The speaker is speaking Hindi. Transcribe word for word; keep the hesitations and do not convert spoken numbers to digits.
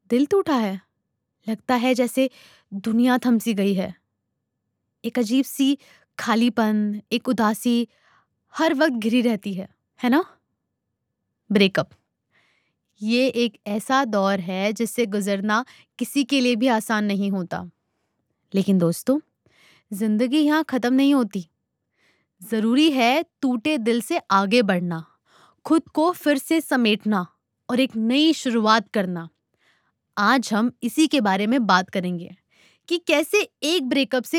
दिल टूटा है? लगता है जैसे दुनिया थम सी गई है। एक अजीब सी खालीपन, एक उदासी हर वक्त घिरी रहती है, है ना? ब्रेकअप ये एक ऐसा दौर है जिससे गुजरना किसी के लिए भी आसान नहीं होता। लेकिन दोस्तों, जिंदगी यहाँ खत्म नहीं होती। जरूरी है टूटे दिल से आगे बढ़ना, खुद को फिर से समेटना और एक नई शुरुआत करना। आज हम इसी के बारे में बात करेंगे कि कैसे एक ब्रेकअप से